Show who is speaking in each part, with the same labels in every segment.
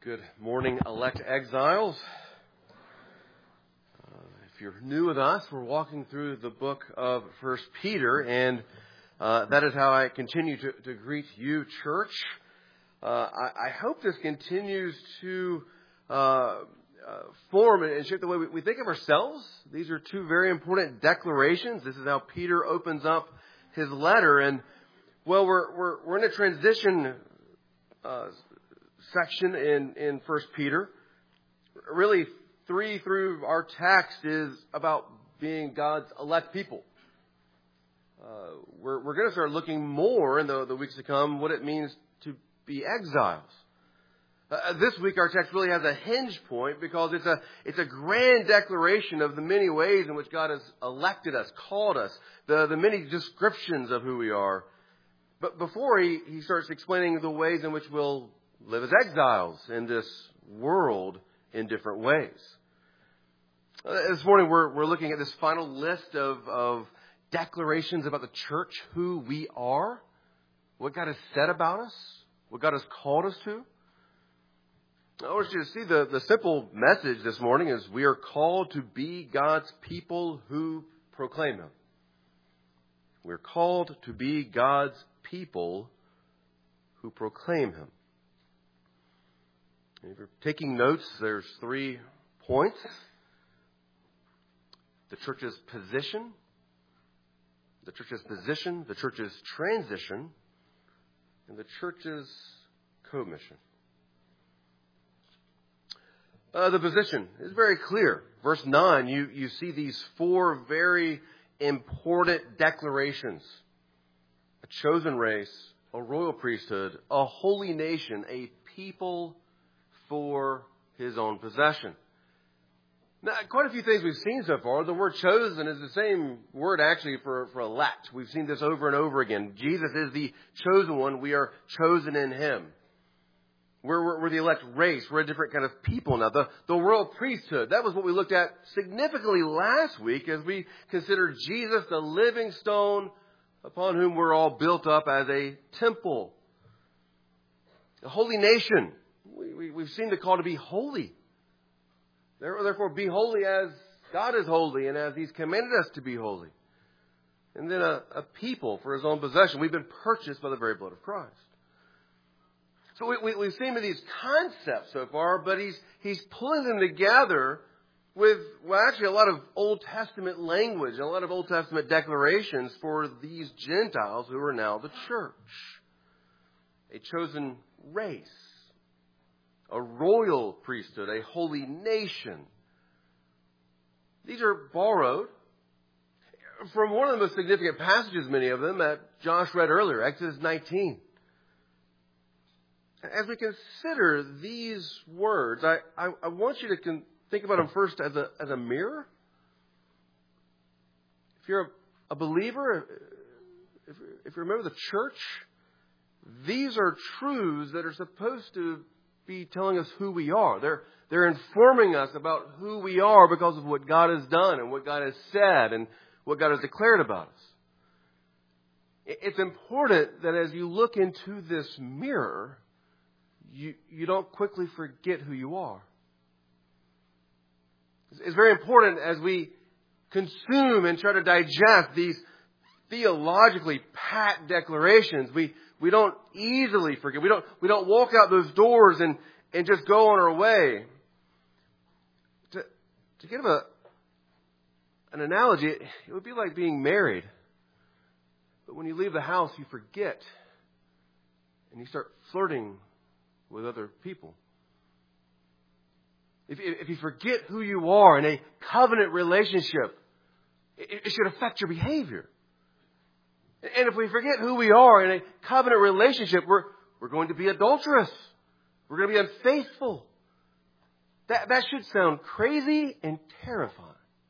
Speaker 1: Good morning, elect exiles. If you're new with us, we're walking through the book of 1 Peter, and that is how I continue to greet you, church. I hope this continues to form and shape the way we think of ourselves. These are two very important declarations. This is how Peter opens up his letter, and well, we're in a transition section in 1 Peter. Really, 3 through our text is about being God's elect people. We're going to start looking more in the weeks to come what it means to be exiles. This week our text really has a hinge point because it's a grand declaration of the many ways in which God has elected us, called us, the many descriptions of who we are. But before he starts explaining the ways in which we'll live as exiles in this world in different ways. This morning we're looking at this final list of declarations about the church, who we are, what God has said about us, what God has called us to. I want you to see the simple message this morning is we are called to be God's people who proclaim Him. We're called to be God's people who proclaim Him. If you're taking notes, there's 3 points. The church's position, the church's transition, and the church's commission. The position is very clear. Verse 9, you see these 4 very important declarations. A chosen race, a royal priesthood, a holy nation, a people for His own possession. Now, quite a few things we've seen so far. The word chosen is the same word actually for elect. We've seen this over and over again. Jesus is the chosen one. We are chosen in Him. We're the elect race. We're a different kind of people now. The royal priesthood, that was what we looked at significantly last week as we considered Jesus the living stone upon whom we're all built up as a temple. The holy nation. We've seen the call to be holy. Therefore, be holy as God is holy and as He's commanded us to be holy. And then a people for His own possession. We've been purchased by the very blood of Christ. So we've seen these concepts so far, but He's pulling them together with, actually a lot of Old Testament language, and a lot of Old Testament declarations for these Gentiles who are now the church. A chosen race. A royal priesthood, a holy nation. These are borrowed from one of the most significant passages, many of them, that Josh read earlier, Exodus 19. As we consider these words, I want you to think about them first as a mirror. If you're a believer, if you remember the church, these are truths that are supposed to be telling us who we are. They're informing us about who we are because of what God has done and what God has said and what God has declared about us. It's important that as you look into this mirror, you don't quickly forget who you are. It's very important as we consume and try to digest these theologically packed declarations. We don't easily forget. We don't walk out those doors and just go on our way. To give an analogy, it would be like being married. But when you leave the house, you forget. And you start flirting with other people. If you forget who you are in a covenant relationship, it should affect your behavior. And if we forget who we are in a covenant relationship, we're going to be adulterous. We're going to be unfaithful. That should sound crazy and terrifying.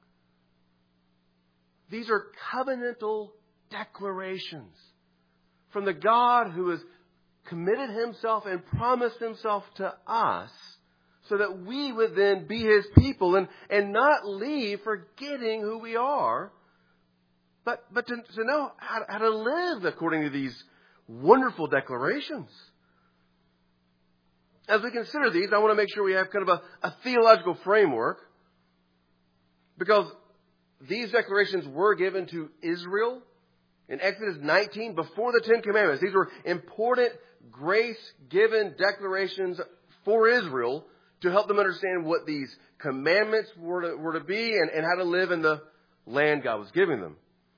Speaker 1: These are covenantal declarations from the God who has committed Himself and promised Himself to us so that we would then be His people and not leave forgetting who we are. But to know how to live according to these wonderful declarations. As we consider these, I want to make sure we have kind of a theological framework, because these declarations were given to Israel in Exodus 19 before the Ten Commandments. These were important grace-given declarations for Israel to help them understand what these commandments were to be and how to live in the land God was giving them.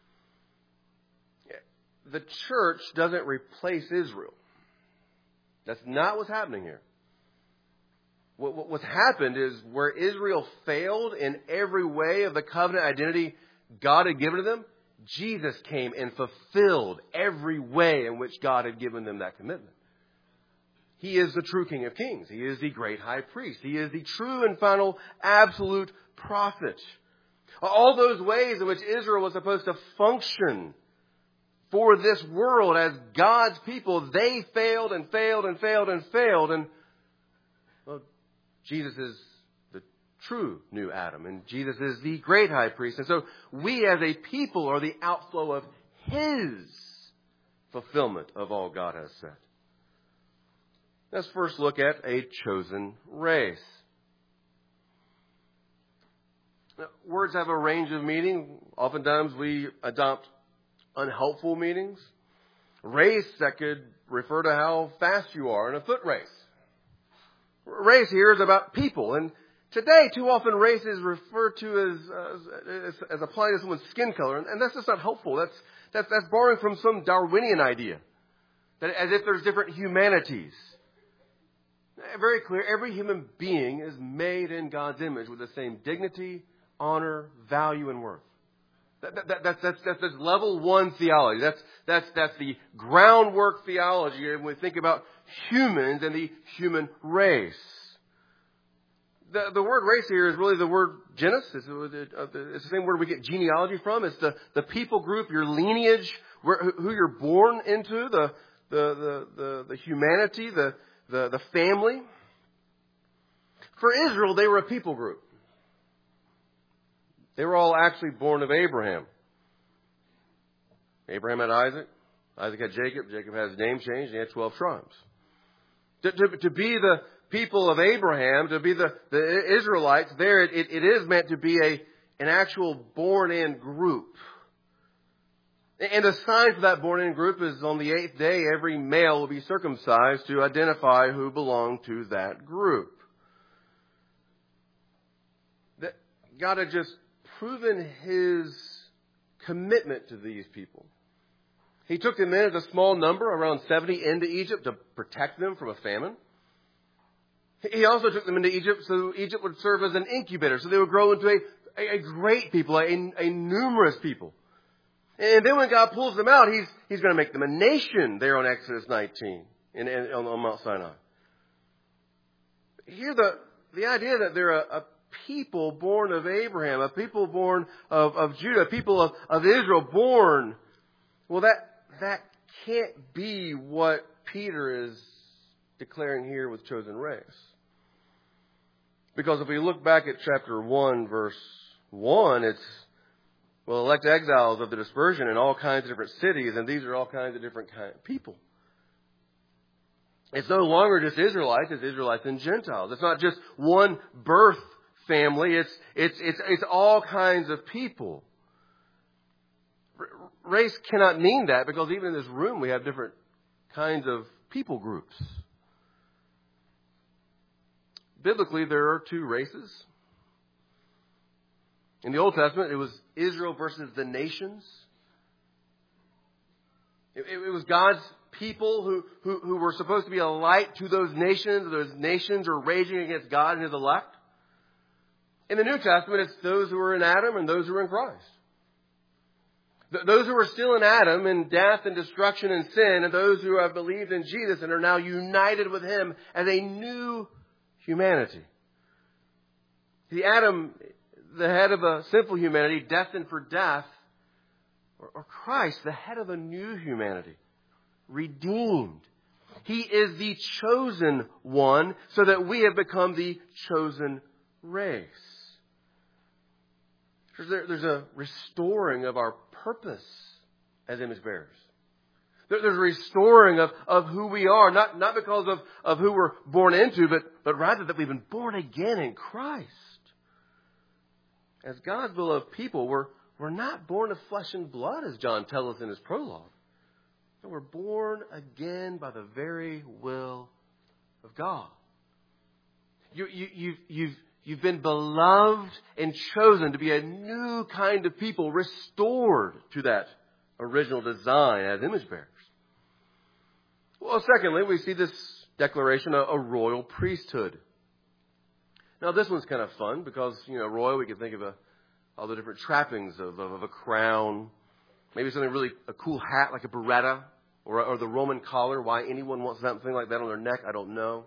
Speaker 1: The church doesn't replace Israel. That's not what's happening here. What's happened is where Israel failed in every way of the covenant identity God had given to them, Jesus came and fulfilled every way in which God had given them that commitment. He is the true King of Kings. He is the great high priest. He is the true and final absolute prophet. All those ways in which Israel was supposed to function for this world as God's people, they failed and failed and failed and failed. And well, Jesus is the true new Adam, and Jesus is the great high priest. And so we as a people are the outflow of His fulfillment of all God has said. Let's first look at a chosen race. Now, words have a range of meaning. Oftentimes we adopt unhelpful meanings. Race, that could refer to how fast you are in a foot race. Race here is about people. And today, too often, race is referred to as applying to someone's skin color. And that's just not helpful. That's borrowing from some Darwinian idea. That as if there's different humanities. Very clear, every human being is made in God's image with the same dignity, honor, value, and worth. That's level one theology. That's the groundwork theology when we think about humans and the human race. The word race here is really the word genus. It's the same word we get genealogy from. It's the people group, your lineage, who you're born into, the humanity, the family. For Israel, they were a people group. They were all actually born of Abraham. Abraham had Isaac. Isaac had Jacob. Jacob had his name changed. He had 12 tribes. To be the people of Abraham, to be the Israelites, there it is meant to be an actual born-in group. And the sign for that born-in group is on the 8th day, every male will be circumcised to identify who belonged to that group. God had just proven His commitment to these people. He took them in as a small number, around 70, into Egypt to protect them from a famine. He also took them into Egypt so Egypt would serve as an incubator, so they would grow into a great people, a numerous people. And then when God pulls them out, He's going to make them a nation there on Exodus 19 on Mount Sinai. Here the idea that they're a people born of Abraham, a people born of Judah, a people of Israel born. Well, that can't be what Peter is declaring here with chosen race. Because if we look back at chapter 1, verse 1, it's, elect exiles of the dispersion in all kinds of different cities, and these are all kinds of different kind of people. It's no longer just Israelites, it's Israelites and Gentiles. It's not just one birth family, it's all kinds of people. Race cannot mean that, because even in this room we have different kinds of people groups. Biblically, there are two races. In the Old Testament, it was Israel versus the nations. It was God's people who were supposed to be a light to those nations. Those nations are raging against God and His elect. In the New Testament, it's those who are in Adam and those who are in Christ. Those who are still in Adam, in death and destruction and sin, and those who have believed in Jesus and are now united with Him as a new humanity. See, Adam, the head of a sinful humanity, destined for death, or Christ, the head of a new humanity, redeemed. He is the chosen one, so that we have become the chosen race. There's a restoring of our purpose as image bearers. There's a restoring of who we are, not because of who we're born into, but rather that we've been born again in Christ. As God's beloved people, we're not born of flesh and blood, as John tells us in his prologue. But we're born again by the very will of God. You've been beloved and chosen to be a new kind of people, restored to that original design as image bearers. Well, secondly, we see this declaration, a royal priesthood. Now, this one's kind of fun because, royal, we can think of all the different trappings of a crown. Maybe something really, a cool hat like a Beretta or the Roman collar. Why anyone wants something like that on their neck, I don't know.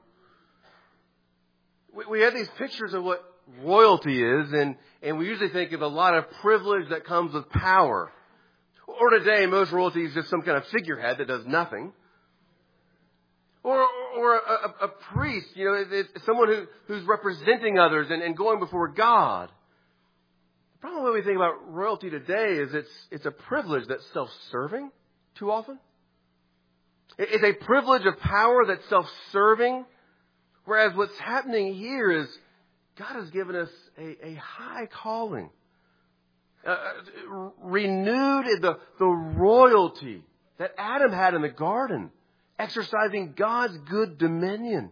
Speaker 1: We have these pictures of what royalty is, and we usually think of a lot of privilege that comes with power. Or today, most royalty is just some kind of figurehead that does nothing. Or a priest, it's someone who's representing others and going before God. The problem when we think about royalty today is it's a privilege that's self-serving too often. It's a privilege of power that's self-serving. Whereas what's happening here is God has given us a high calling. Renewed in the royalty that Adam had in the garden, exercising God's good dominion.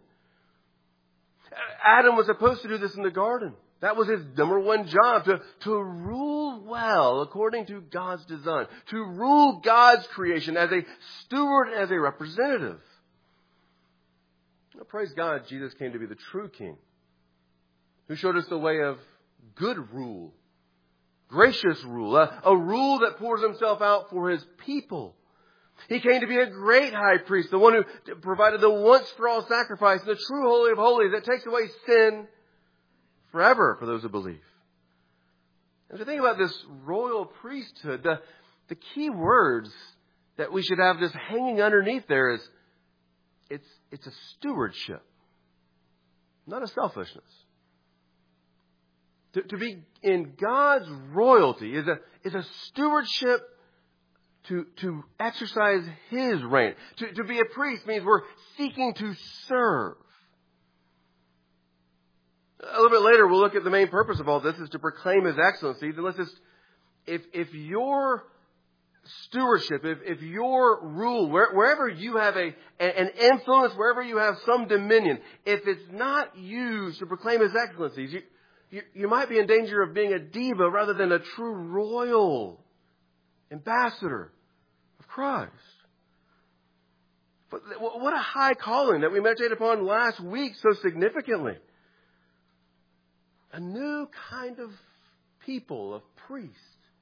Speaker 1: Adam was supposed to do this in the garden. That was his number one job, to rule well according to God's design, to rule God's creation as a steward, as a representative. Well, praise God, Jesus came to be the true King, who showed us the way of good rule, gracious rule, a rule that pours himself out for his people. He came to be a great high priest, the one who provided the once-for-all sacrifice, the true Holy of Holies that takes away sin forever for those who believe. As we think about this royal priesthood, the key words that we should have just hanging underneath there is it's a stewardship, not a selfishness. To be in God's royalty is a stewardship to exercise His reign. To be a priest means we're seeking to serve. A little bit later, we'll look at the main purpose of all this is to proclaim His excellencies. And let's just, if your stewardship, if your rule, wherever you have an influence, wherever you have some dominion, if it's not used to proclaim His excellencies, you might be in danger of being a diva rather than a true royal ambassador of Christ. But what a high calling that we meditated upon last week so significantly. A new kind of people, of priests,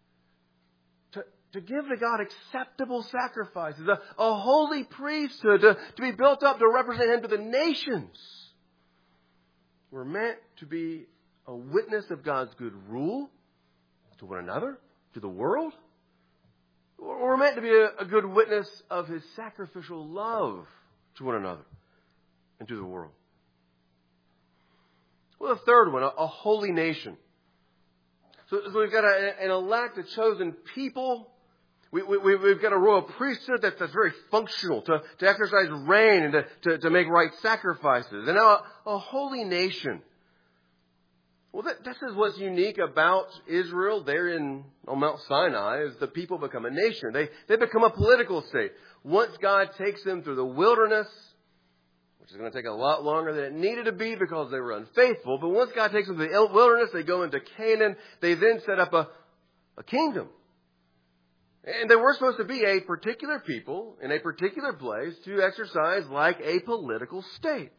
Speaker 1: to give to God acceptable sacrifices, a holy priesthood, to be built up to represent Him to the nations. We're meant to be a witness of God's good rule to one another, to the world. We're meant to be a good witness of His sacrificial love to one another and to the world. Well, the third one, a holy nation. So we've got an elect, a chosen people. We've got a royal priesthood that's very functional to exercise reign and to make right sacrifices. And now a holy nation. Well, this is what's unique about Israel there on Mount Sinai is the people become a nation. They become a political state. Once God takes them through the wilderness, which is going to take a lot longer than it needed to be because they were unfaithful. But once God takes them to the wilderness, they go into Canaan. They then set up a kingdom. And they were supposed to be a particular people in a particular place to exercise like a political state.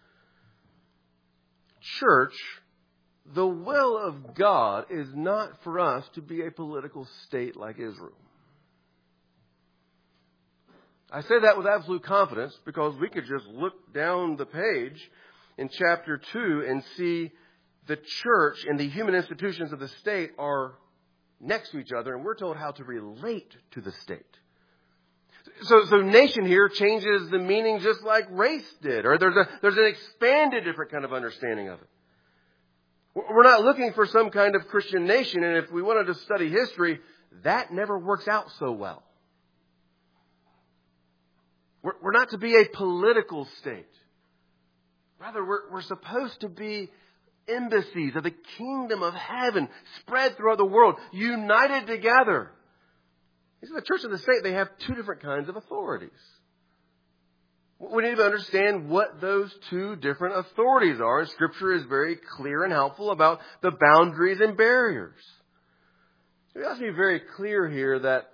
Speaker 1: Church, the will of God is not for us to be a political state like Israel. I say that with absolute confidence because we could just look down the page in chapter 2 and see the church and the human institutions of the state are next to each other, and we're told how to relate to the state. So nation here changes the meaning just like race did, or there's an expanded different kind of understanding of it. We're not looking for some kind of Christian nation, and if we wanted to study history, that never works out so well. We're not to be a political state. Rather, we're supposed to be embassies of the kingdom of heaven spread throughout the world, united together. You see, the church and the state, they have two different kinds of authorities. We need to understand what those two different authorities are. And Scripture is very clear and helpful about the boundaries and barriers. So we have to be very clear here that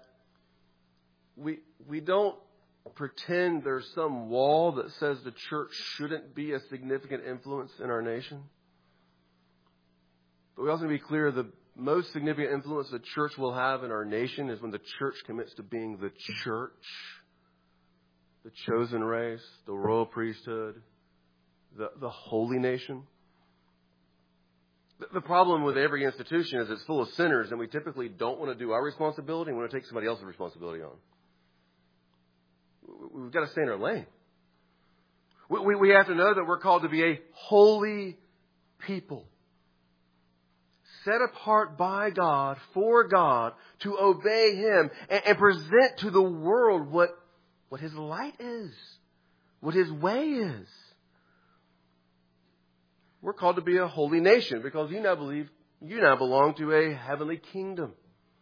Speaker 1: we don't pretend there's some wall that says the church shouldn't be a significant influence in our nation. But we also need to be clear the most significant influence the church will have in our nation is when the church commits to being the church, the chosen race, the royal priesthood, the holy nation. The problem with every institution is it's full of sinners, and we typically don't want to do our responsibility. We want to take somebody else's responsibility on. We've got to stay in our lane. We have to know that we're called to be a holy people, set apart by God, for God, to obey Him and present to the world what His light is, what His way is. We're called to be a holy nation because you now belong to a heavenly kingdom.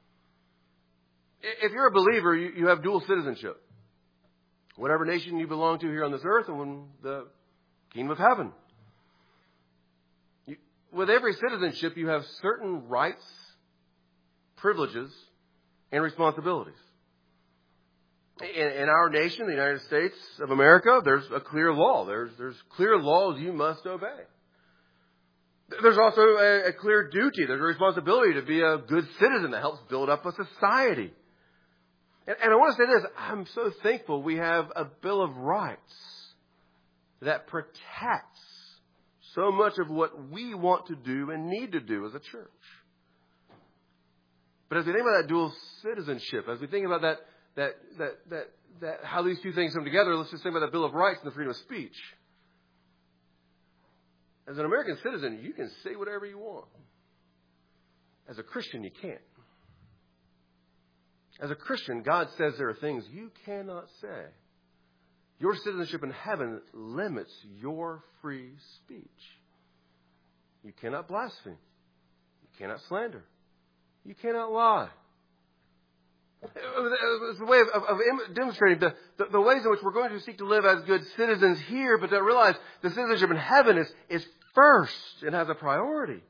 Speaker 1: If you're a believer, you have dual citizenship. Whatever nation you belong to here on this earth and in the kingdom of heaven. With every citizenship, you have certain rights, privileges, and responsibilities. In our nation, the United States of America, there's a clear law. There's clear laws you must obey. There's also a clear duty. There's a responsibility to be a good citizen that helps build up a society. And I want to say this. I'm so thankful we have a Bill of Rights that protects so much of what we want to do and need to do as a church. But as we think about that dual citizenship, as we think about that how these two things come together, let's just think about the Bill of Rights and the freedom of speech. As an American citizen, you can say whatever you want. As a Christian, you can't. As a Christian, God says there are things you cannot say. Your citizenship in heaven limits your free speech. You cannot blaspheme. You cannot slander. You cannot lie. It's a way of demonstrating the ways in which we're going to seek to live as good citizens here, but to realize the citizenship in heaven is first and has a priority.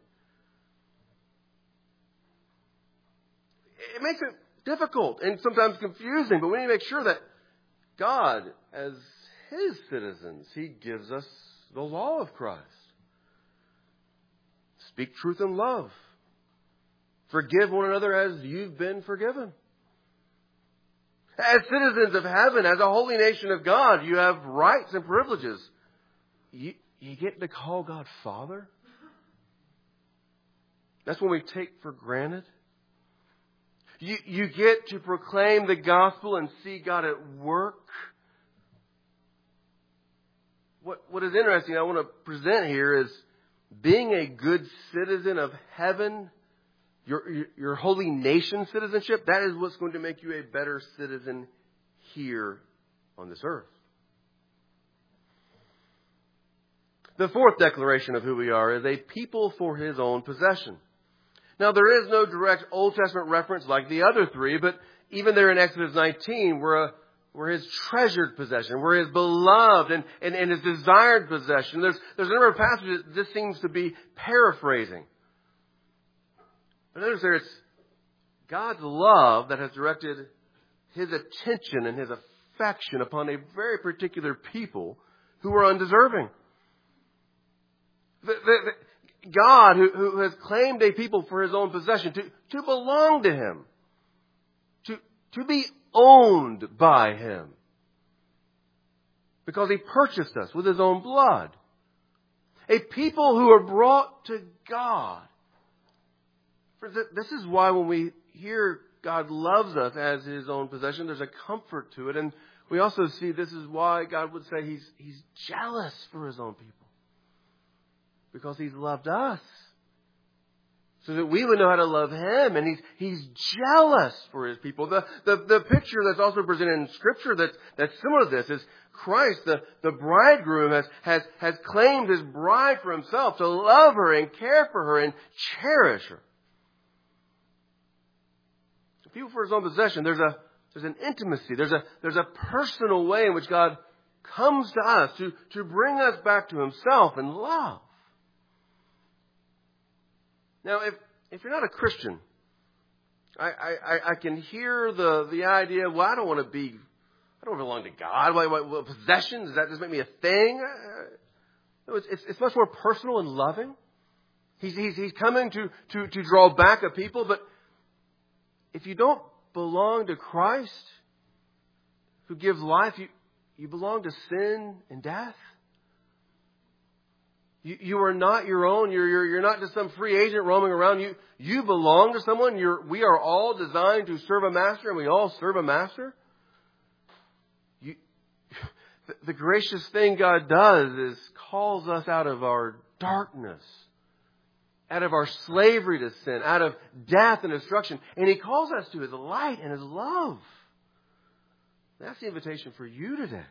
Speaker 1: It makes it difficult and sometimes confusing, but we need to make sure that God, as His citizens, He gives us the law of Christ. Speak truth in love. Forgive one another as you've been forgiven. As citizens of heaven, as a holy nation of God, you have rights and privileges. You get to call God Father. That's what we take for granted. You get to proclaim the gospel and see God at work. What is interesting, I want to present here is being a good citizen of heaven, your holy nation citizenship, that is what's going to make you a better citizen here on this earth. The fourth declaration of who we are is a people for His own possession. Now, there is no direct Old Testament reference like the other three, but even there in Exodus 19, we're His treasured possession. We're His beloved and His desired possession. There's a number of passages that this seems to be paraphrasing. But notice there, it's God's love that has directed His attention and His affection upon a very particular people who are undeserving. God, who has claimed a people for His own possession, to belong to Him, to be owned by Him, because He purchased us with His own blood. A people who are brought to God. This is why when we hear God loves us as His own possession, there's a comfort to it. And we also see this is why God would say He's jealous for His own people. Because He's loved us so that we would know how to love Him. And He's jealous for His people. The picture that's also presented in Scripture that's similar to this is Christ, the bridegroom, has claimed His bride for Himself, to love her and care for her and cherish her. People for His own possession, there's an intimacy, there's a personal way in which God comes to us to bring us back to Himself in love. Now, if you're not a Christian, I can hear the idea, well, I don't belong to God. What possessions? Does that just make me a thing? It's much more personal and loving. He's coming to draw back a people, but if you don't belong to Christ, who gives life, you belong to sin and death. You are not your own. You're not just some free agent roaming around. You belong to someone. We are all designed to serve a master, and we all serve a master. The gracious thing God does is calls us out of our darkness, out of our slavery to sin, out of death and destruction. And He calls us to His light and His love. That's the invitation for you today.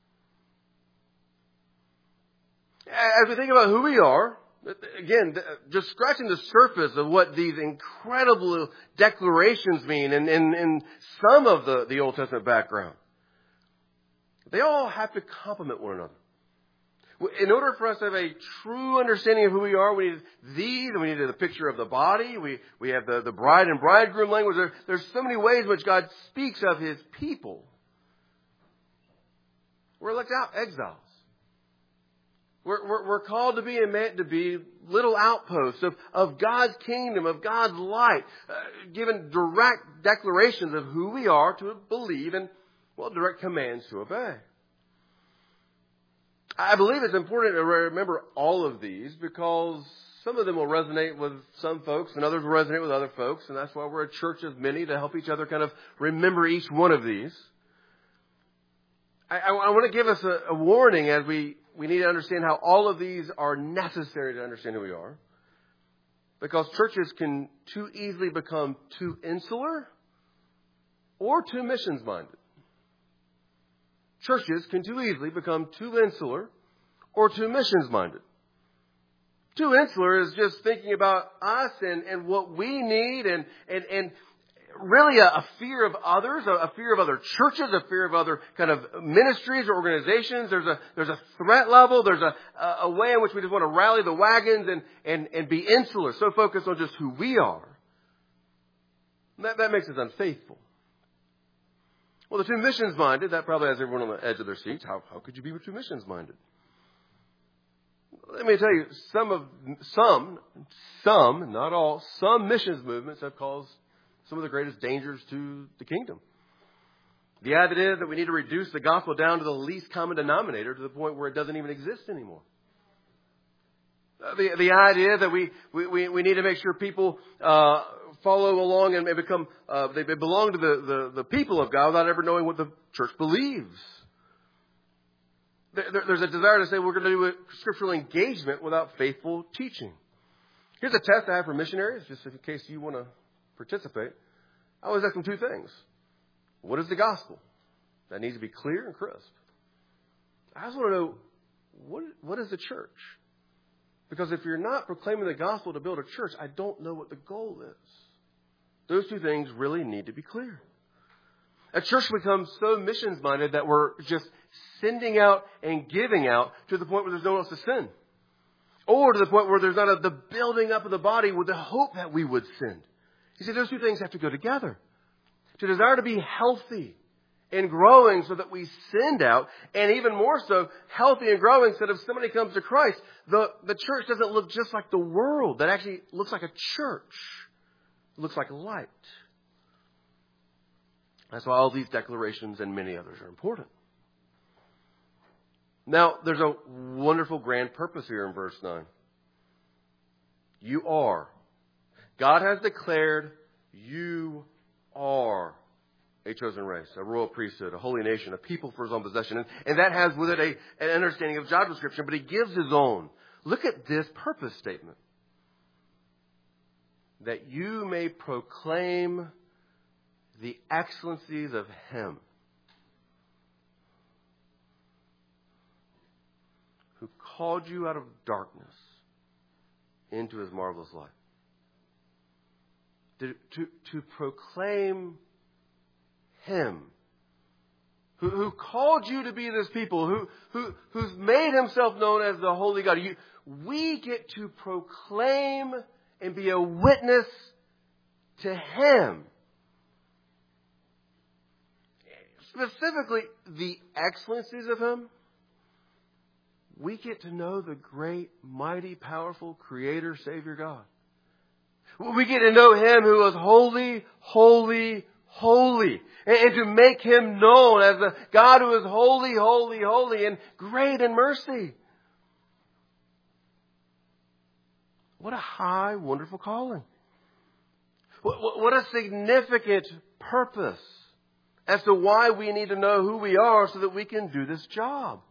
Speaker 1: As we think about who we are, again, just scratching the surface of what these incredible declarations mean in some of the Old Testament background, they all have to complement one another. In order for us to have a true understanding of who we are, we need these, and we need the picture of the body. We have the bride and bridegroom language. There's so many ways in which God speaks of His people. We're like exiles. We're called to be and meant to be little outposts of God's kingdom, of God's light, given direct declarations of who we are to believe and, direct commands to obey. I believe it's important to remember all of these because some of them will resonate with some folks and others will resonate with other folks. And that's why we're a church of many, to help each other kind of remember each one of these. I want to give us a warning as we need to understand how all of these are necessary to understand who we are. Because churches can too easily become too insular or too missions-minded. Churches can too easily become too insular or too missions-minded. Too insular is just thinking about us and what we need and really a fear of others, a fear of other churches, a fear of other kind of ministries or organizations. There's a threat level. There's a way in which we just want to rally the wagons and be insular, so focused on just who we are. That makes us unfaithful. Well, the too missions-minded, that probably has everyone on the edge of their seats. How could you be too missions-minded? Let me tell you, some, not all, some missions movements have caused some of the greatest dangers to the kingdom. The idea that we need to reduce the gospel down to the least common denominator to the point where it doesn't even exist anymore. The idea that we need to make sure people follow along and become they belong to the people of God without ever knowing what the church believes. There's a desire to say we're going to do a scriptural engagement without faithful teaching. Here's a test I have for missionaries, just in case you want to participate. I always ask them two things. What is the gospel? That needs to be clear and crisp. I also want to know, what is the church? Because if you're not proclaiming the gospel to build a church, I don't know what the goal is. Those two things really need to be clear. A church becomes so missions-minded that we're just sending out and giving out to the point where there's no one else to send. Or to the point where there's not the building up of the body with the hope that we would send. You see, those two things have to go together. To desire to be healthy and growing so that we send out, and even more so, healthy and growing so that if somebody comes to Christ, the church doesn't look just like the world. That actually looks like a church. It looks like a light. That's why all these declarations and many others are important. Now, there's a wonderful grand purpose here in verse 9. You are. God has declared you are a chosen race, a royal priesthood, a holy nation, a people for His own possession. And that has with it an understanding of job description, but He gives His own. Look at this purpose statement. that you may proclaim the excellencies of Him who called you out of darkness into His marvelous light. To proclaim Him who called you to be this people, who's made Himself known as the Holy God. We get to proclaim and be a witness to Him. Specifically, the excellencies of Him. We get to know the great, mighty, powerful Creator, Savior God. We get to know Him who is holy, holy, holy. And to make Him known as the God who is holy, holy, holy, and great in mercy. What a high, wonderful calling. What a significant purpose as to why we need to know who we are so that we can do this job.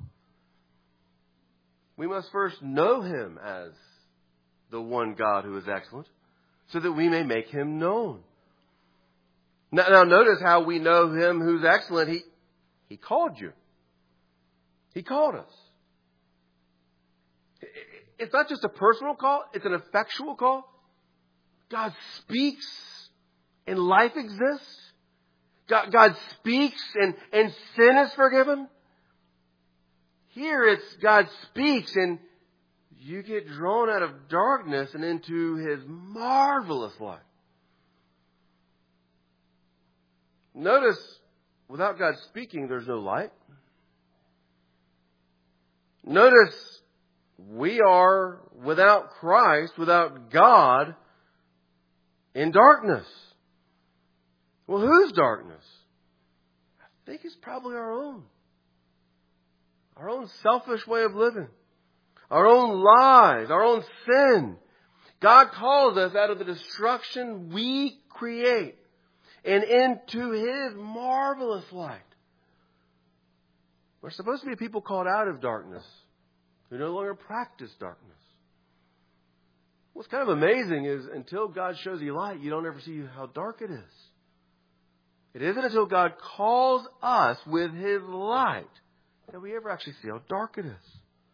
Speaker 1: We must first know Him as the one God who is excellent so that we may make Him known. Now notice how we know Him who's excellent. He called you. He called us. It's not just a personal call. It's an effectual call. God speaks and life exists. God speaks and sin is forgiven. Here it's God speaks and you get drawn out of darkness and into His marvelous light. Notice, without God speaking, there's no light. Notice, we are, without Christ, without God, in darkness. Well, whose darkness? I think it's probably our own. Our own selfish way of living. Our own lies. Our own sin. God calls us out of the destruction we create and into His marvelous light. We're supposed to be people called out of darkness who no longer practice darkness. What's kind of amazing is until God shows you light, you don't ever see how dark it is. It isn't until God calls us with His light that we ever actually see how dark it is.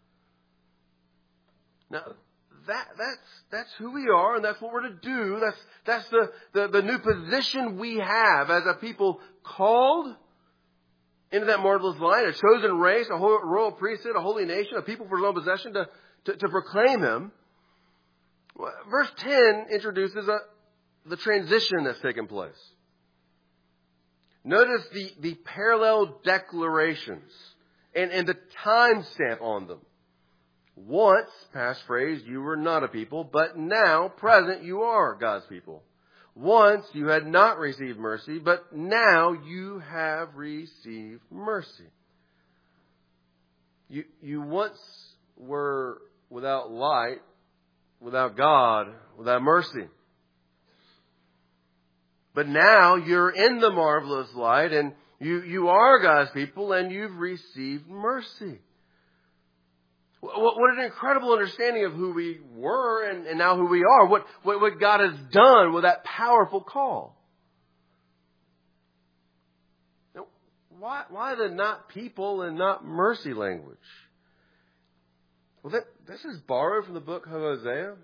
Speaker 1: Now, that's who we are, and that's what we're to do. That's the new position we have as a people called into that marvelous light, a chosen race, a royal priesthood, a holy nation, a people for His own possession to proclaim Him. Verse 10 introduces the transition that's taken place. Notice the parallel declarations and the timestamp on them. Once, past phrase, you were not a people, but now, present, you are God's people. Once you had not received mercy, but now you have received mercy. You once were without light, without God, without mercy. But now you're in the marvelous light and you are God's people and you've received mercy. What an incredible understanding of who we were and now who we are. What God has done with that powerful call. Now, why the not people and not mercy language? Well, this is borrowed from the book of Hosea.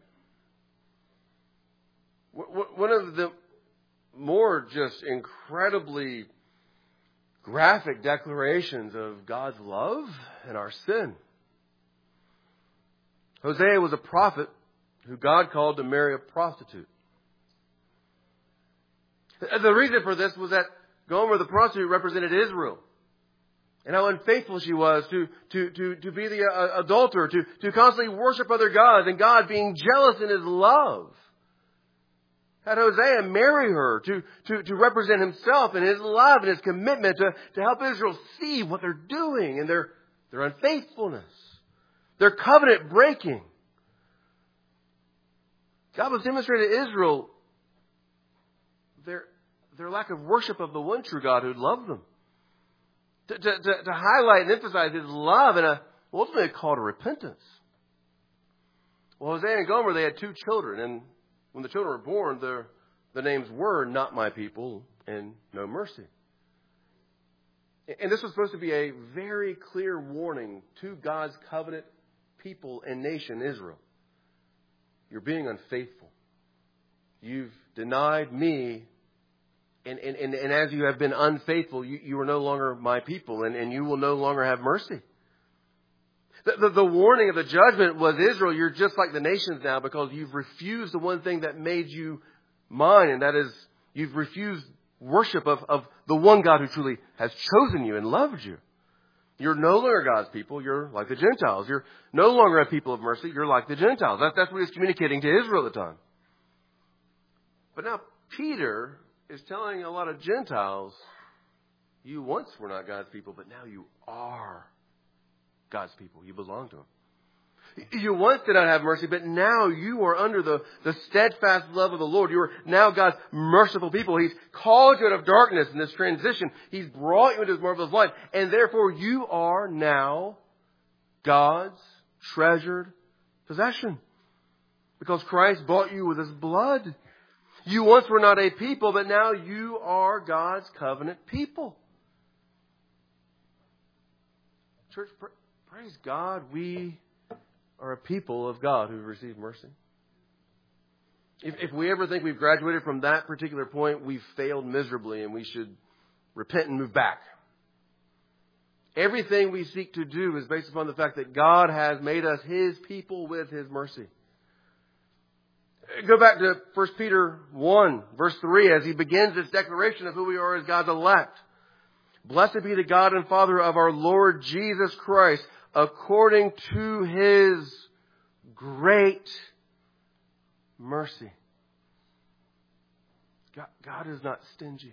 Speaker 1: One of the more just incredibly graphic declarations of God's love and our sin. Hosea was a prophet who God called to marry a prostitute. The reason for this was that Gomer, the prostitute, represented Israel. And how unfaithful she was to be the adulterer, to constantly worship other gods, and God being jealous in His love had Hosea marry her to represent Himself and His love and His commitment to help Israel see what they're doing and their unfaithfulness. Their covenant breaking. God was demonstrating to Israel their lack of worship of the one true God who loved them. To highlight and emphasize His love and ultimately a call to repentance. Well, Hosea and Gomer, they had two children, and When the children were born, the names were Not My People and No Mercy. And this was supposed to be a very clear warning to God's covenant people and nation, Israel. You're being unfaithful. You've denied me. And as you have been unfaithful, you are no longer my people, and you will no longer have mercy. The warning of the judgment was, Israel, you're just like the nations now because you've refused the one thing that made you mine, and that is you've refused worship of the one God who truly has chosen you and loved you. You're no longer God's people. You're like the Gentiles. You're no longer a people of mercy. You're like the Gentiles. That's what he's communicating to Israel at the time. But now Peter is telling a lot of Gentiles, you once were not God's people, but now you are God's people. You belong to Him. You once did not have mercy, but now you are under the steadfast love of the Lord. You are now God's merciful people. He's called you out of darkness in this transition. He's brought you into His marvelous light. And therefore you are now God's treasured possession. Because Christ bought you with His blood. You once were not a people, but now you are God's covenant people. Church, praise God, we are a people of God who've received mercy. If we ever think we've graduated from that particular point, we've failed miserably and we should repent and move back. Everything we seek to do is based upon the fact that God has made us His people with His mercy. Go back to 1 Peter 1, verse 3, as he begins this declaration of who we are as God's elect. Blessed be the God and Father of our Lord Jesus Christ, according to His great mercy. God is not stingy.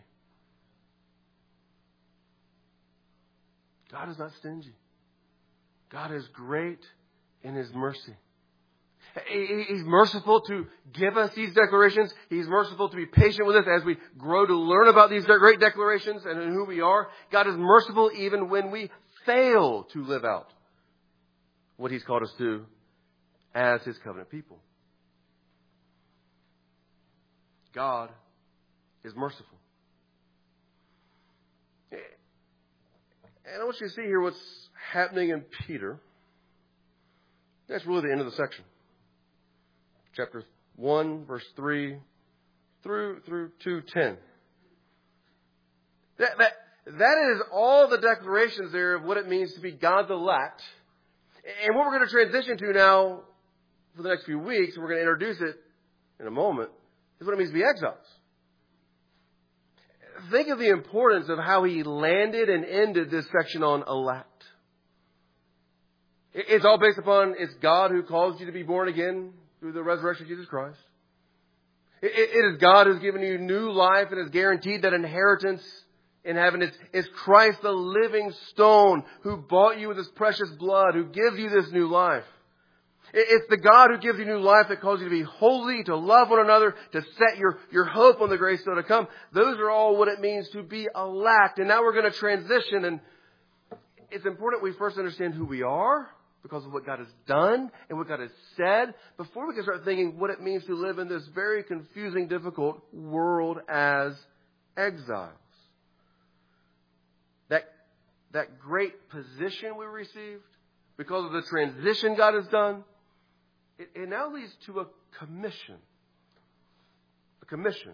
Speaker 1: God is not stingy. God is great in His mercy. He's merciful to give us these declarations. He's merciful to be patient with us as we grow to learn about these great declarations and who we are. God is merciful even when we fail to live out what He's called us to as His covenant people. God is merciful. And I want you to see here what's happening in Peter. That's really the end of the section. Chapter 1, verse 3 through 2:10. That is all the declarations there of what it means to be God's elect. And what we're going to transition to now for the next few weeks, and we're going to introduce it in a moment, is what it means to be exiles. Think of the importance of how he landed and ended this section on elect. It's all based upon it's God who calls you to be born again through the resurrection of Jesus Christ. It is God who's given you new life and has guaranteed that inheritance in heaven. It's Christ, the living stone, who bought you with His precious blood, who gives you this new life. It's the God who gives you new life that calls you to be holy, to love one another, to set your hope on the grace still to come. Those are all what it means to be elect. And now we're going to transition. And it's important we first understand who we are, because of what God has done and what God has said, before we can start thinking what it means to live in this very confusing, difficult world as exiles. That great position we received, because of the transition God has done, it now leads to a commission. A commission.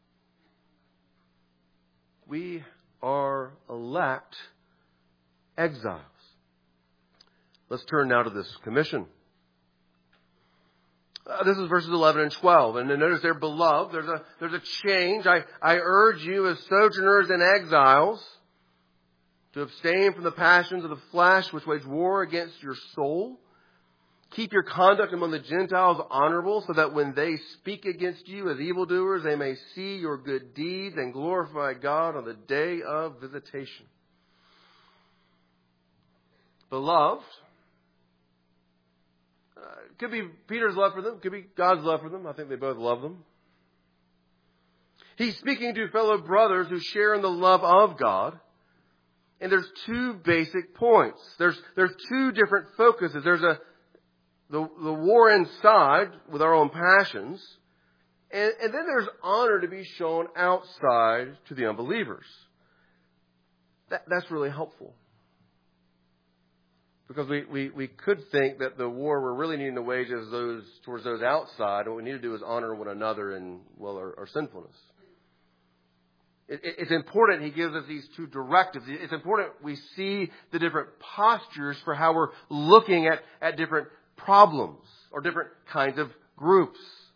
Speaker 1: We are elect exiles. Let's turn now to this commission. This is verses 11 and 12. And notice there, beloved, there's a change. I urge you as sojourners and exiles to abstain from the passions of the flesh which wage war against your soul. Keep your conduct among the Gentiles honorable, so that when they speak against you as evildoers, they may see your good deeds and glorify God on the day of visitation. Beloved, could be Peter's love for them. Could be God's love for them. I think they both love them. He's speaking to fellow brothers who share in the love of God. And there's two basic points. There's two different focuses. There's the war inside with our own passions. And then there's honor to be shown outside to the unbelievers. That's really helpful. Because we could think that the war we're really needing to wage is towards those outside. What we need to do is honor one another in, our sinfulness. It's important he gives us these two directives. It's important we see the different postures for how we're looking at different problems or different kinds of groups.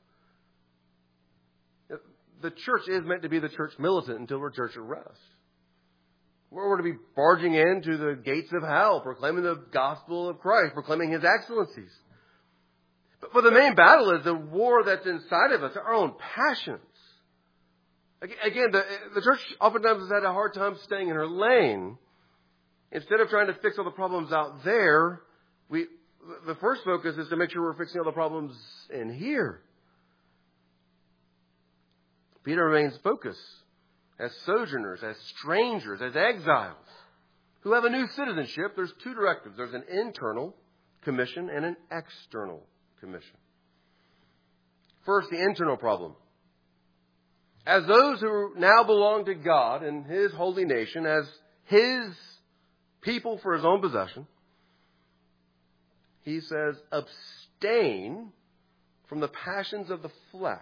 Speaker 1: The church is meant to be the church militant until we're church at rest. We're to be barging into the gates of hell, proclaiming the gospel of Christ, proclaiming His excellencies. But the main battle is the war that's inside of us, our own passions. Again, the church oftentimes has had a hard time staying in her lane. Instead of trying to fix all the problems out there, the first focus is to make sure we're fixing all the problems in here. Peter remains focused as sojourners, as strangers, as exiles who have a new citizenship. There's two directives. There's an internal commission and an external commission. First, the internal problem. As those who now belong to God and His holy nation, as His people for His own possession, he says, abstain from the passions of the flesh,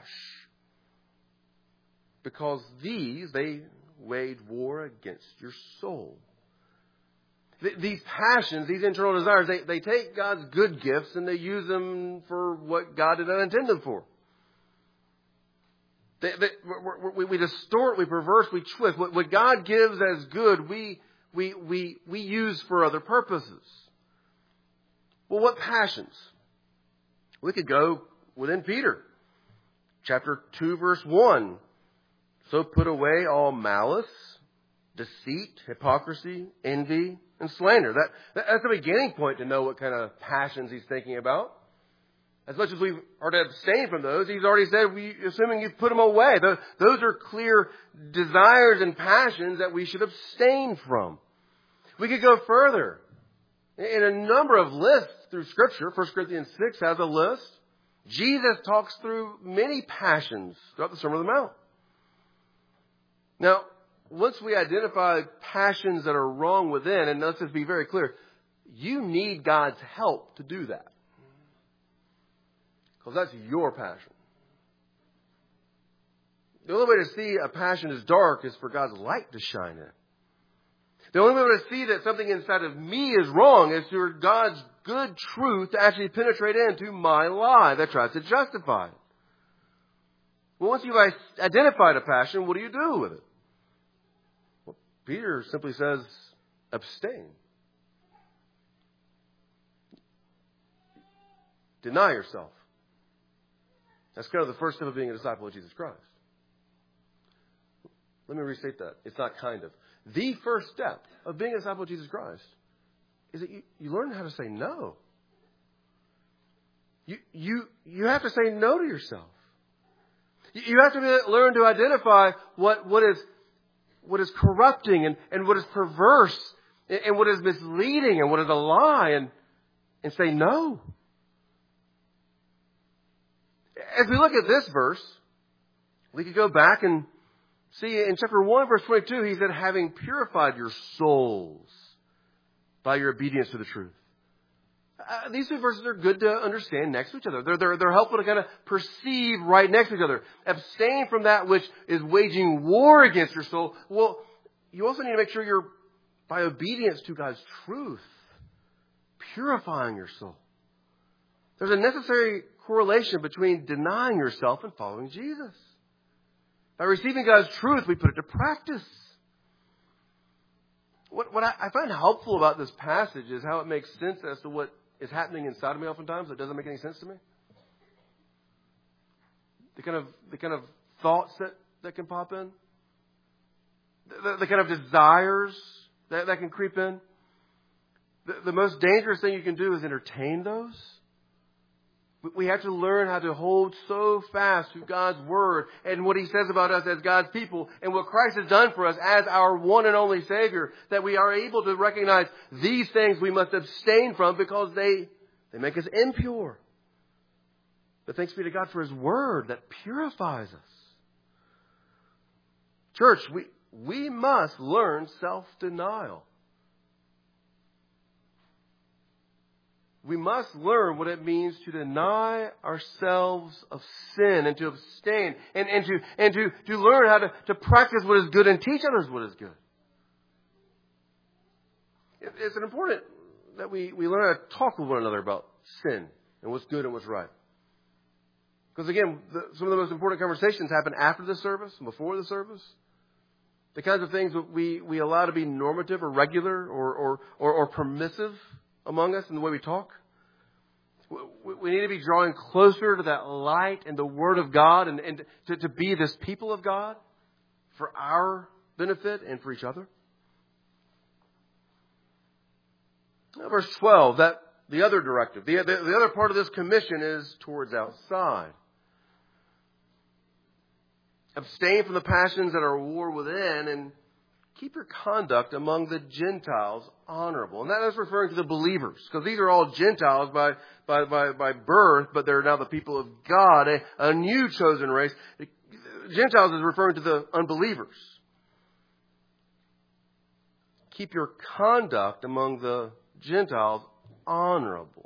Speaker 1: because they wage war against your soul. These passions, these internal desires, they take God's good gifts and they use them for what God did not intend them for. We distort, we perverse, we twist. What God gives as good, we use for other purposes. Well, what passions? We could go within Peter. Chapter 2, verse 1. So put away all malice, deceit, hypocrisy, envy, and slander. That's the beginning point to know what kind of passions he's thinking about. As much as we are to abstain from those, he's already said, assuming you've put them away. Those are clear desires and passions that we should abstain from. We could go further. In a number of lists through Scripture, 1 Corinthians 6 has a list. Jesus talks through many passions throughout the Sermon on the Mount. Now, once we identify passions that are wrong within, and let's just be very clear, you need God's help to do that. Because that's your passion. The only way to see a passion is dark is for God's light to shine in. The only way to see that something inside of me is wrong is for God's good truth to actually penetrate into my lie that tries to justify it. Well, once you've identified a passion, what do you do with it? Well, Peter simply says, abstain. Deny yourself. That's kind of the first step of being a disciple of Jesus Christ. Let me restate that. It's not kind of. The first step of being a disciple of Jesus Christ is that you learn how to say no. You have to say no to yourself. You have to learn to identify what is corrupting and what is perverse and what is misleading and what is a lie and say no. As we look at this verse, we could go back and see in chapter 1, verse 22, he said, having purified your souls by your obedience to the truth. These two verses are good to understand next to each other. They're helpful to kind of perceive right next to each other. Abstain from that which is waging war against your soul. Well, you also need to make sure you're, by obedience to God's truth, purifying your soul. There's a necessary correlation between denying yourself and following Jesus. By receiving God's truth, we put it to practice. What I find helpful about this passage is how it makes sense as to what is happening inside of me oftentimes that doesn't make any sense to me. The kind of thoughts that can pop in. The kind of desires that can creep in. The most dangerous thing you can do is entertain those. We have to learn how to hold so fast to God's Word and what He says about us as God's people and what Christ has done for us as our one and only Savior, that we are able to recognize these things we must abstain from because they make us impure. But thanks be to God for His Word that purifies us. Church, we must learn self-denial. We must learn what it means to deny ourselves of sin and to abstain and to learn how to practice what is good and teach others what is good. It's important that we learn how to talk with one another about sin and what's good and what's right. Because again, some of the most important conversations happen after the service and before the service. The kinds of things that we allow to be normative or regular or permissive among us in the way we talk. We need to be drawing closer to that light and the Word of God and to be this people of God for our benefit and for each other. Now, verse 12, the other directive, the other part of this commission is towards outside. Abstain from the passions that are at war within and keep your conduct among the Gentiles honorable. And that is referring to the believers, because these are all Gentiles by birth, but they're now the people of God, a new chosen race. Gentiles is referring to the unbelievers. Keep your conduct among the Gentiles honorable.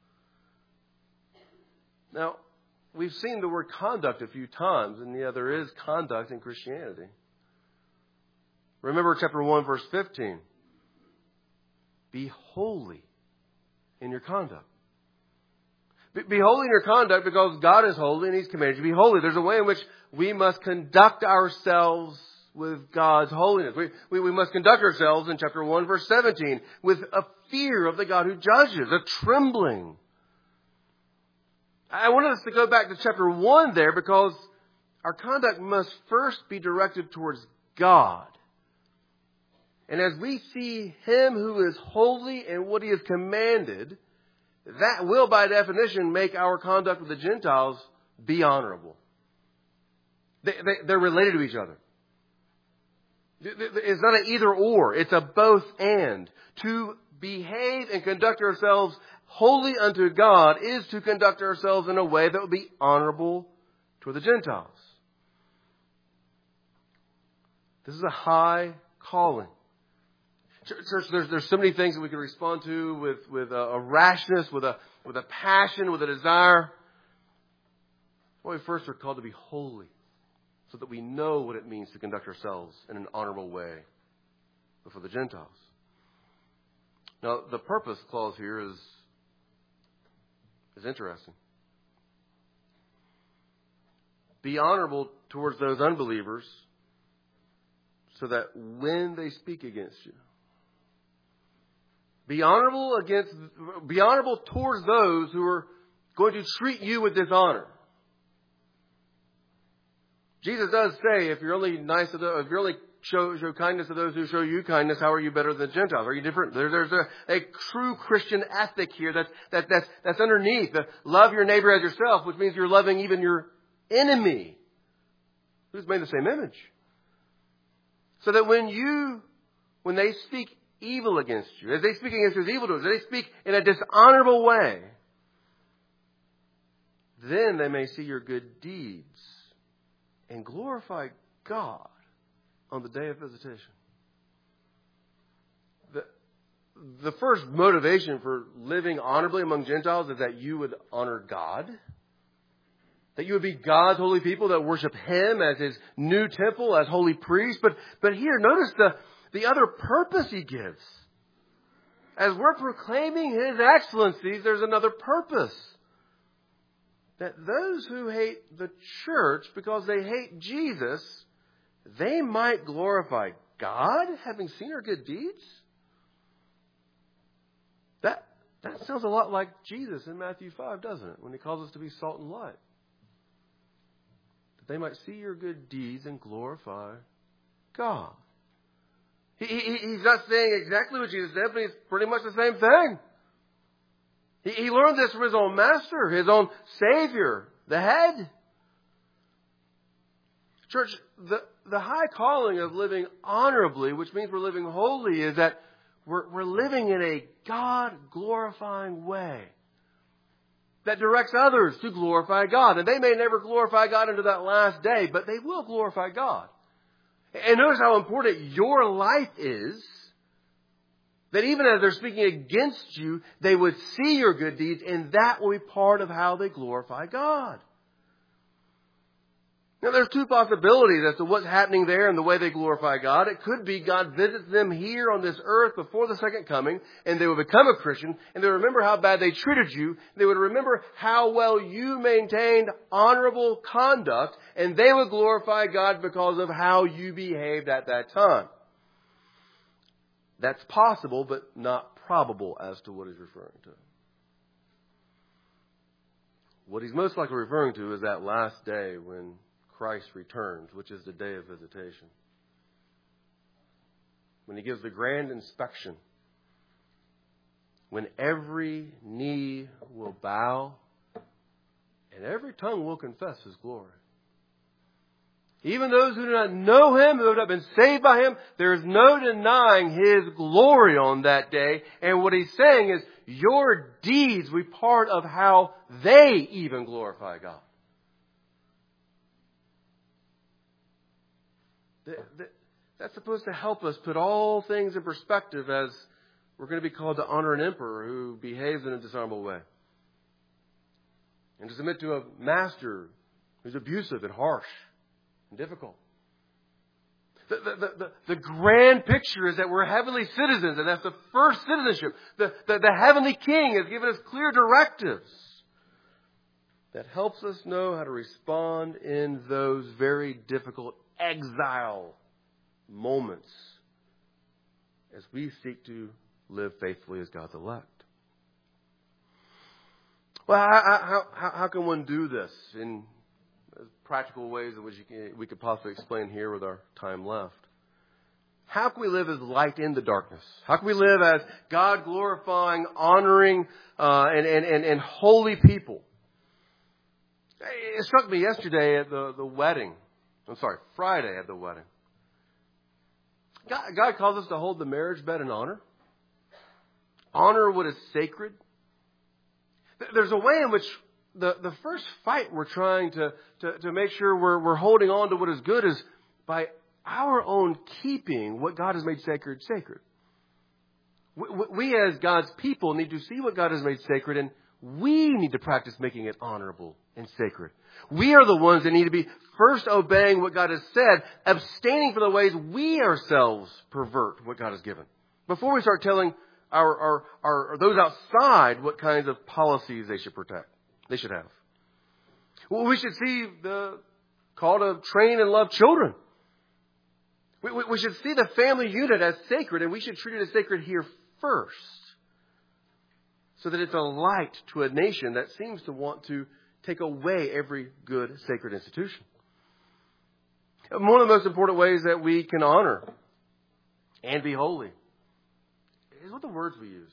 Speaker 1: Now, we've seen the word conduct a few times, and yeah, there is conduct in Christianity. Remember chapter 1, verse 15. Be holy in your conduct. Be holy in your conduct because God is holy and He's commanded you to be holy. There's a way in which we must conduct ourselves with God's holiness. We must conduct ourselves in chapter 1, verse 17 with a fear of the God who judges, a trembling. I wanted us to go back to chapter 1 there because our conduct must first be directed towards God. And as we see Him who is holy and what He has commanded, that will by definition make our conduct with the Gentiles be honorable. They're related to each other. It's not an either or. It's a both and. To behave and conduct ourselves holy unto God is to conduct ourselves in a way that will be honorable toward the Gentiles. This is a high calling. Church, there's so many things that we can respond to with a rashness, with a passion, with a desire. Well, we first are called to be holy so that we know what it means to conduct ourselves in an honorable way before the Gentiles. Now, the purpose clause here is interesting. Be honorable towards those unbelievers so that when they speak against you, be honorable towards those who are going to treat you with dishonor. Jesus does say, if you're only nice to those, if you only show kindness to those who show you kindness, how are you better than the Gentiles? Are you different? There's a true Christian ethic here that's underneath. Love your neighbor as yourself, which means you're loving even your enemy, who's made in the same image. So that when they speak evil against you, as they speak against you as evildoers, as they speak in a dishonorable way, then they may see your good deeds and glorify God on the day of visitation. The first motivation for living honorably among Gentiles is that you would honor God. That you would be God's holy people that worship Him as His new temple, as holy priests. But here, notice the other purpose He gives. As we're proclaiming His excellencies, there's another purpose. That those who hate the church because they hate Jesus, they might glorify God, having seen our good deeds. That sounds a lot like Jesus in Matthew 5, doesn't it? When He calls us to be salt and light. That they might see your good deeds and glorify God. He's not saying exactly what Jesus said, but it's pretty much the same thing. He learned this from His own Master, His own Savior, the head. Church, the high calling of living honorably, which means we're living holy, is that we're living in a God-glorifying way. that directs others to glorify God. And they may never glorify God until that last day, but they will glorify God. And notice how important your life is, that even as they're speaking against you, they would see your good deeds, and that will be part of how they glorify God. Now, there's two possibilities as to what's happening there and the way they glorify God. It could be God visits them here on this earth before the second coming, and they will become a Christian, and they remember how bad they treated you. They would remember how well you maintained honorable conduct, and they would glorify God because of how you behaved at that time. That's possible, but not probable as to what he's referring to. What he's most likely referring to is that last day when Christ returns, which is the day of visitation. When he gives the grand inspection. When every knee will bow and every tongue will confess his glory. Even those who do not know him, who have not been saved by him, there is no denying his glory on that day. And what he's saying is, your deeds will be part of how they even glorify God. That's supposed to help us put all things in perspective as we're going to be called to honor an emperor who behaves in a dishonorable way. And to submit to a master who's abusive and harsh and difficult. The grand picture is that we're heavenly citizens, and that's the first citizenship. The heavenly King has given us clear directives that helps us know how to respond in those very difficult exile moments as we seek to live faithfully as God's elect. Well, how can one do this in practical ways in which we could possibly explain here with our time left? How can we live as light in the darkness? How can we live as God glorifying, honoring, and holy people? It struck me yesterday at the wedding. Friday at the wedding. God calls us to hold the marriage bed in honor. Honor what is sacred. There's a way in which the first fight we're trying to make sure we're holding on to what is good is by our own keeping what God has made sacred. We as God's people need to see what God has made sacred, and we need to practice making it honorable and sacred. We are the ones that need to be first obeying what God has said, abstaining from the ways we ourselves pervert what God has given, before we start telling our those outside what kinds of policies they should have. Well, we should see the call to train and love children. We should see the family unit as sacred, and we should treat it as sacred here first, so that it's a light to a nation that seems to want to take away every good sacred institution. One of the most important ways that we can honor and be holy is what the words we use.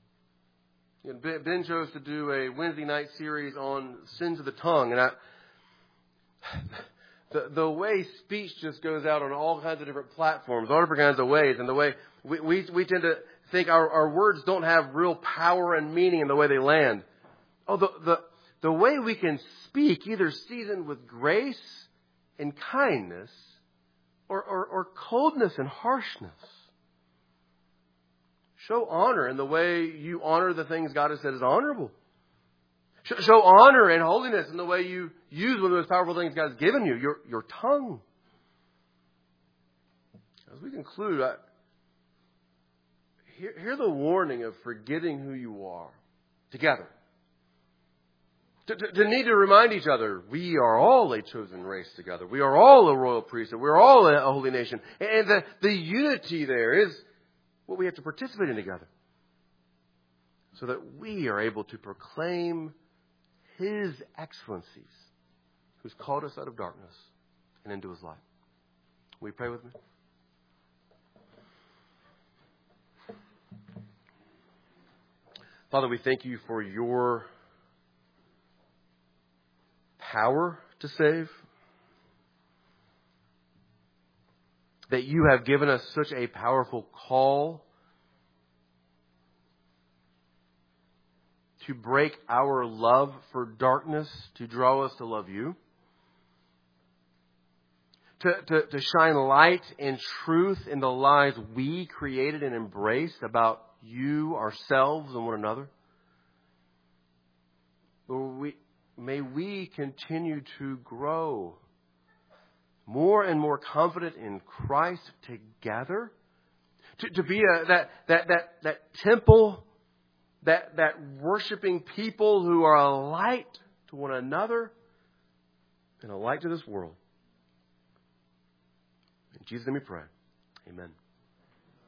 Speaker 1: Ben chose to do a Wednesday night series on sins of the tongue, and the way speech just goes out on all kinds of different platforms, all different kinds of ways, and the way we tend to think our words don't have real power and meaning in the way they land. The way we can speak, either seasoned with grace and kindness or coldness and harshness. Show honor in the way you honor the things God has said is honorable. Show honor and holiness in the way you use one of the most powerful things God has given you, your tongue. As we conclude, hear the warning of forgetting who you are together. To need to remind each other, we are all a chosen race together. We are all a royal priesthood. We are all a holy nation. And the unity there is what we have to participate in together, so that we are able to proclaim His excellencies, who's called us out of darkness and into His light. Will you pray with me? Father, we thank you for your power to save, that you have given us such a powerful call to break our love for darkness, to draw us to love you. To shine light and truth in the lies we created and embraced about you, ourselves, and one another. Lord, may we continue to grow more and more confident in Christ together. To be that temple, that worshiping people who are a light to one another and a light to this world. In Jesus' name we pray. Amen.